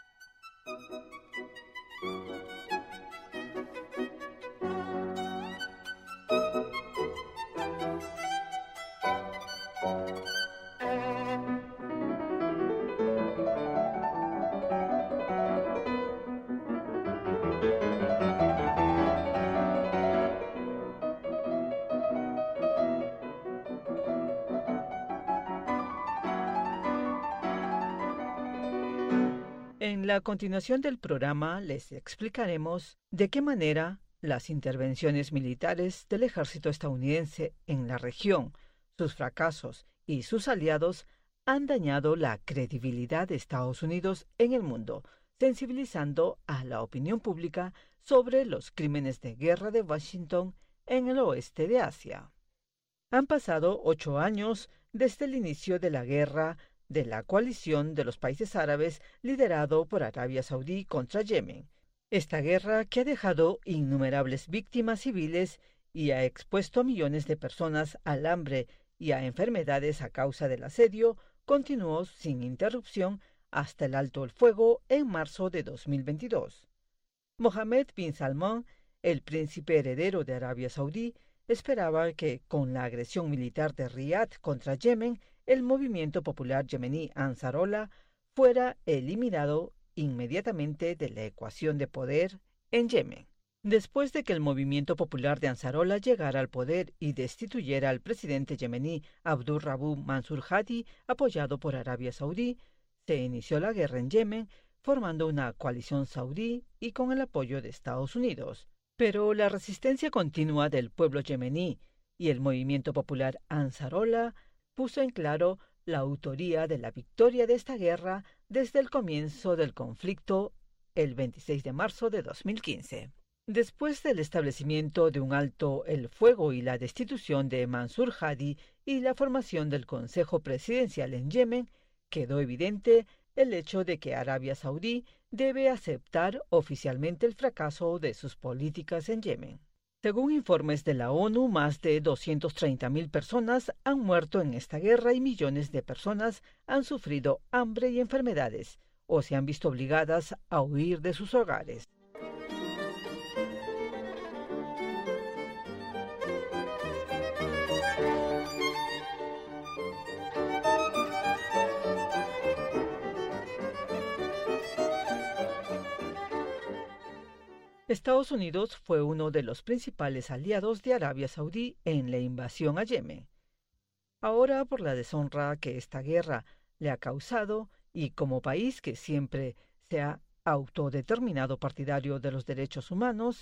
En la continuación del programa les explicaremos de qué manera las intervenciones militares del ejército estadounidense en la región, sus fracasos y sus aliados han dañado la credibilidad de Estados Unidos en el mundo, sensibilizando a la opinión pública sobre los crímenes de guerra de Washington en el oeste de Asia. Han pasado 8 años desde el inicio de la guerra de la coalición de los países árabes liderado por Arabia Saudí contra Yemen. Esta guerra, que ha dejado innumerables víctimas civiles y ha expuesto a millones de personas al hambre y a enfermedades a causa del asedio, continuó sin interrupción hasta el alto el fuego en marzo de 2022. Mohammed bin Salman, el príncipe heredero de Arabia Saudí, esperaba que, con la agresión militar de Riad contra Yemen, el movimiento popular yemení Ansarollah fuera eliminado inmediatamente de la ecuación de poder en Yemen. Después de que el movimiento popular de Ansarollah llegara al poder y destituyera al presidente yemení Abdurrabbu Mansur Hadi, apoyado por Arabia Saudí, se inició la guerra en Yemen, formando una coalición saudí y con el apoyo de Estados Unidos. Pero la resistencia continua del pueblo yemení y el movimiento popular Ansarollah puso en claro la autoría de la victoria de esta guerra desde el comienzo del conflicto el 26 de marzo de 2015. Después del establecimiento de un alto el fuego y la destitución de Mansur Hadi y la formación del Consejo Presidencial en Yemen, quedó evidente el hecho de que Arabia Saudí debe aceptar oficialmente el fracaso de sus políticas en Yemen. Según informes de la ONU, más de 230.000 personas han muerto en esta guerra y millones de personas han sufrido hambre y enfermedades o se han visto obligadas a huir de sus hogares. Estados Unidos fue uno de los principales aliados de Arabia Saudí en la invasión a Yemen. Ahora, por la deshonra que esta guerra le ha causado y como país que siempre se ha autodeterminado partidario de los derechos humanos,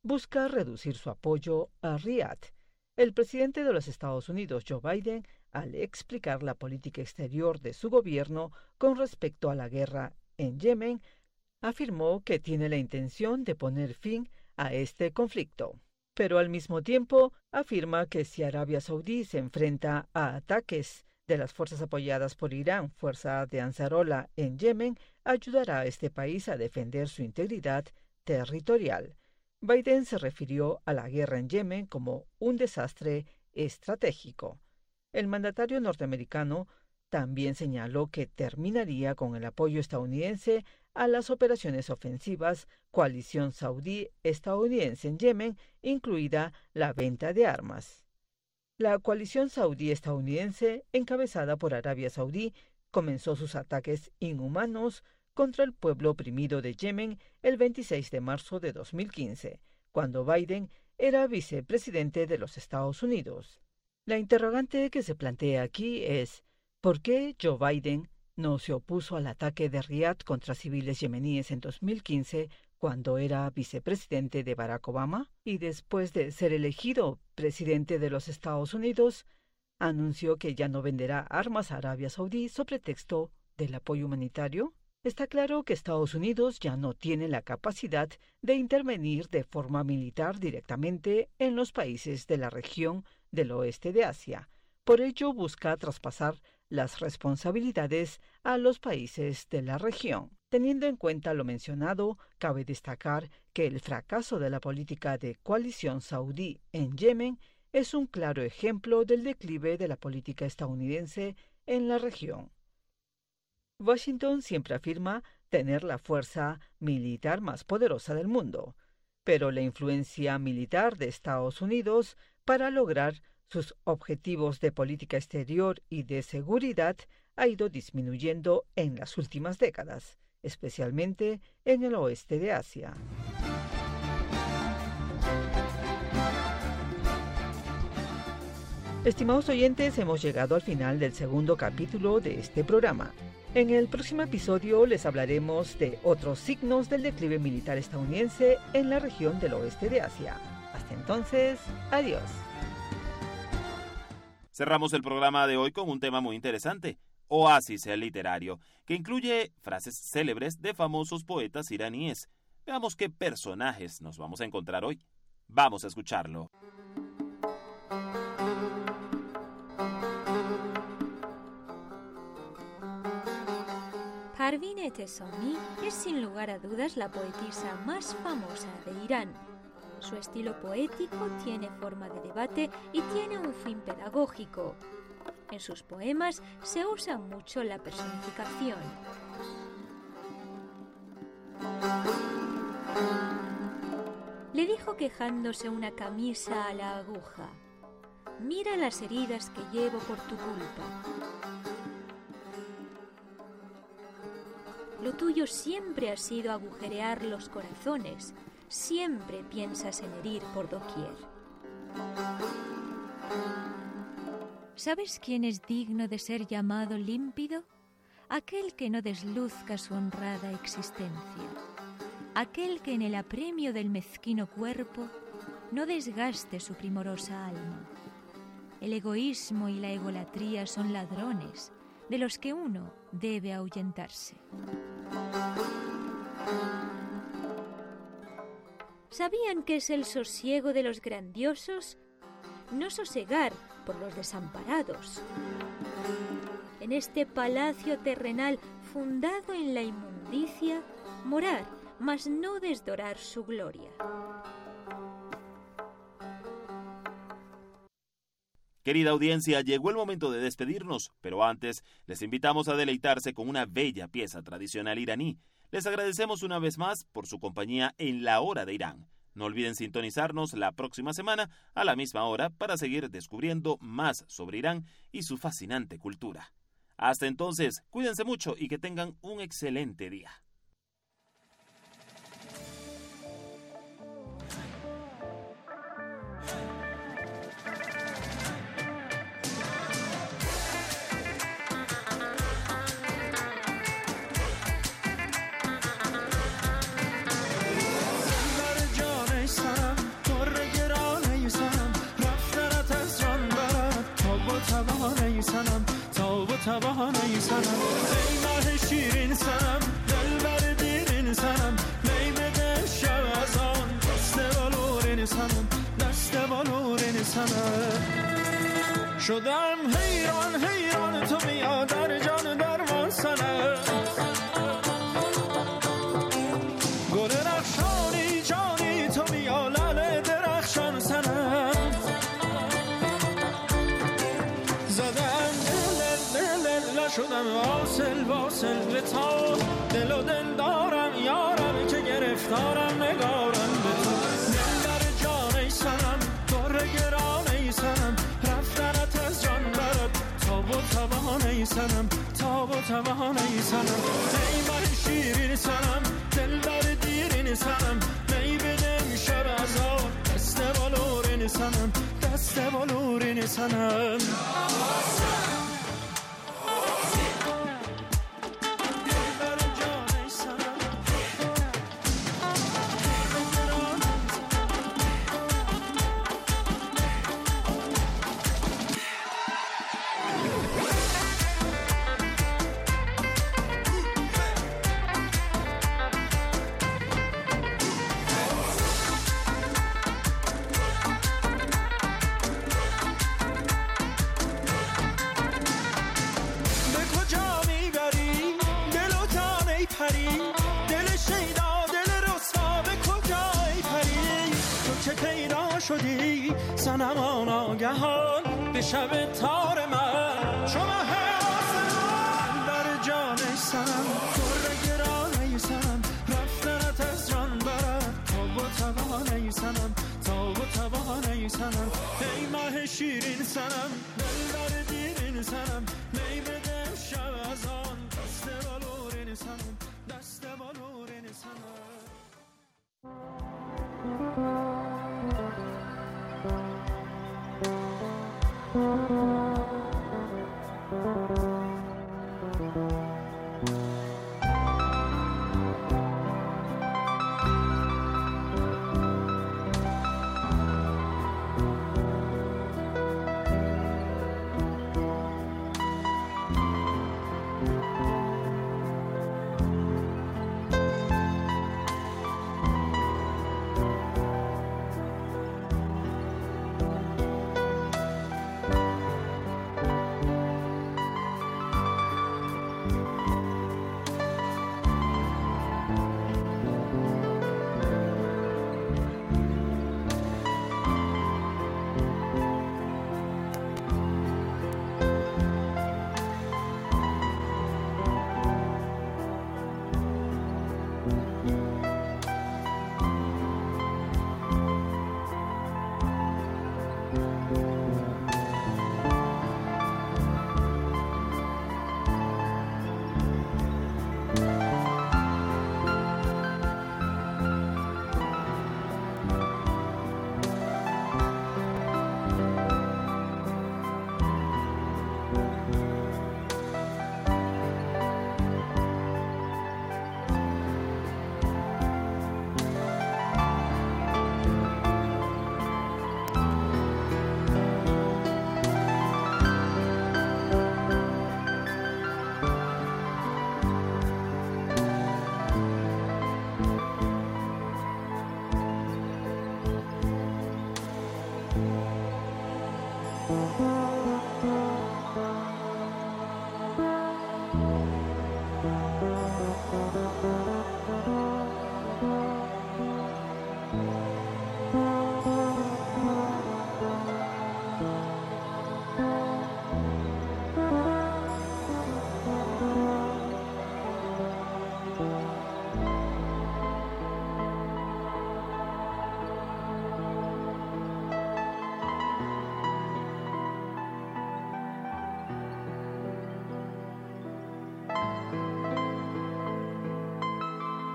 busca reducir su apoyo a Riad. El presidente de los Estados Unidos, Joe Biden, al explicar la política exterior de su gobierno con respecto a la guerra en Yemen, afirmó que tiene la intención de poner fin a este conflicto. Pero al mismo tiempo afirma que si Arabia Saudí se enfrenta a ataques de las fuerzas apoyadas por Irán, fuerza de Ansarollah en Yemen, ayudará a este país a defender su integridad territorial. Biden se refirió a la guerra en Yemen como un desastre estratégico. El mandatario norteamericano también señaló que terminaría con el apoyo estadounidense a las operaciones ofensivas coalición saudí-estadounidense en Yemen, incluida la venta de armas. La coalición saudí-estadounidense, encabezada por Arabia Saudí, comenzó sus ataques inhumanos contra el pueblo oprimido de Yemen el 26 de marzo de 2015, cuando Biden era vicepresidente de los Estados Unidos. La interrogante que se plantea aquí es ¿por qué Joe Biden no se opuso al ataque de Riad contra civiles yemeníes en 2015 cuando era vicepresidente de Barack Obama y después de ser elegido presidente de los Estados Unidos, anunció que ya no venderá armas a Arabia Saudí sobre pretexto del apoyo humanitario? Está claro que Estados Unidos ya no tiene la capacidad de intervenir de forma militar directamente en los países de la región del oeste de Asia. Por ello busca traspasar las responsabilidades a los países de la región. Teniendo en cuenta lo mencionado, cabe destacar que el fracaso de la política de coalición saudí en Yemen es un claro ejemplo del declive de la política estadounidense en la región. Washington siempre afirma tener la fuerza militar más poderosa del mundo, pero la influencia militar de Estados Unidos para lograr sus objetivos de política exterior y de seguridad ha ido disminuyendo en las últimas décadas, especialmente en el oeste de Asia. Estimados oyentes, hemos llegado al final del segundo capítulo de este programa. En el próximo episodio les hablaremos de otros signos del declive militar estadounidense en la región del oeste de Asia. Hasta entonces, adiós. Cerramos el programa de hoy con un tema muy interesante, Oasis literario, que incluye frases célebres de famosos poetas iraníes. Veamos qué personajes nos vamos a encontrar hoy. Vamos a escucharlo. Parvin Etesami es sin lugar a dudas la poetisa más famosa de Irán. Su estilo poético tiene forma de debate y tiene un fin pedagógico. En sus poemas se usa mucho la personificación. Le dijo quejándose una camisa a la aguja: «Mira las heridas que llevo por tu culpa. Lo tuyo siempre ha sido agujerear los corazones. Siempre piensas en herir por doquier. ¿Sabes quién es digno de ser llamado límpido? Aquel que no desluzca su honrada existencia. Aquel que en el apremio del mezquino cuerpo no desgaste su primorosa alma. El egoísmo y la egolatría son ladrones de los que uno debe ahuyentarse. ¿Sabían qué es el sosiego de los grandiosos? No sosegar por los desamparados. En este palacio terrenal fundado en la inmundicia, morar, mas no desdorar su gloria. Querida audiencia, llegó el momento de despedirnos, pero antes les invitamos a deleitarse con una bella pieza tradicional iraní. Les agradecemos una vez más por su compañía en La Hora de Irán. No olviden sintonizarnos la próxima semana a la misma hora para seguir descubriendo más sobre Irán y su fascinante cultura. Hasta entonces, cuídense mucho y que tengan un excelente día. سرم شدم حیران حیران تو بیا در جان درمان سنم گل رخشانی جانی تو بیا لعل درخشان سنم زدم دل شدم واصل به تا دل و دل دارم یارم که گرفتارم نگارم به تو دل در جان ای سنم در گران ای سنم رفتنت از جان برد تاب و توان ای سنم تاب و توان ای سنم ای من شیرین سنم دل در دیرین سنم می بدم شب از آن دست بالورین سنم دست بالورین سنم شدی سنم آناگهان به شب تار من شما آسمان در جان ای سنم در گران ای سنم رفتنت از جان برد تاب و توان ای سنم تاب و توان ای سنم ای ماه شیرین سنم دل در دیرین سنم می بدم شب از آن دست بالورین سنم دست بالورین سنم